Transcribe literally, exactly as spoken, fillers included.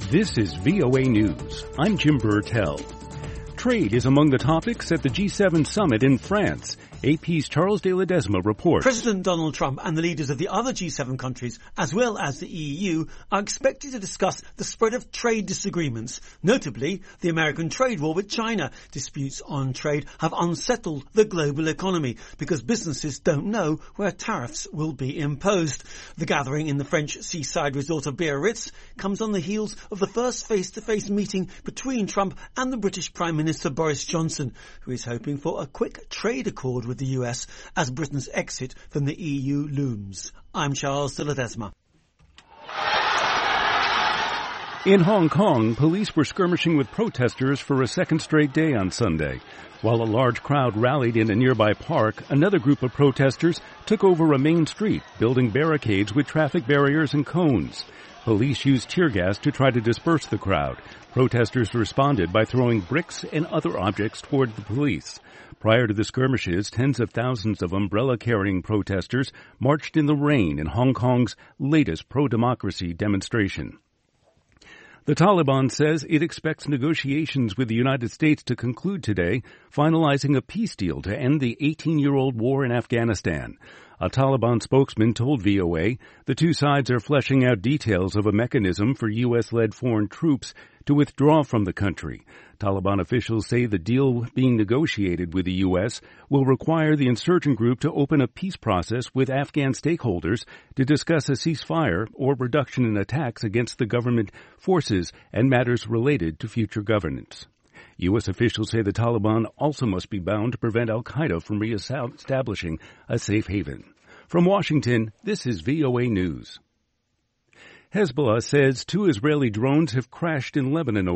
This is V O A News. I'm Jim Burtell. Trade is among the topics at the G seven summit in France. A P's Charles de Ledesma reports. President Donald Trump and the leaders of the other G seven countries, as well as the E U, are expected to discuss the spread of trade disagreements, notably the American trade war with China. Disputes on trade have unsettled the global economy because businesses don't know where tariffs will be imposed. The gathering in the French seaside resort of Biarritz comes on the heels of the first face-to-face meeting between Trump and the British Prime Minister Boris Johnson, who is hoping for a quick trade accord with the U S as Britain's exit from the E U looms. I'm Charles de Ledesma. In Hong Kong, police were skirmishing with protesters for a second straight day on Sunday. While a large crowd rallied in a nearby park, another group of protesters took over a main street, building barricades with traffic barriers and cones. Police used tear gas to try to disperse the crowd. Protesters responded by throwing bricks and other objects toward the police. Prior to the skirmishes, tens of thousands of umbrella-carrying protesters marched in the rain in Hong Kong's latest pro-democracy demonstration. The Taliban says it expects negotiations with the United States to conclude today, finalizing a peace deal to end the eighteen-year-old war in Afghanistan. A Taliban spokesman told V O A the two sides are fleshing out details of a mechanism for U S-led foreign troops to withdraw from the country. Taliban officials say the deal being negotiated with the U S will require the insurgent group to open a peace process with Afghan stakeholders to discuss a ceasefire or reduction in attacks against the government forces and matters related to future governance. U S officials say the Taliban also must be bound to prevent al-Qaeda from re-establishing a safe haven. From Washington, this is V O A News. Hezbollah says two Israeli drones have crashed in Lebanon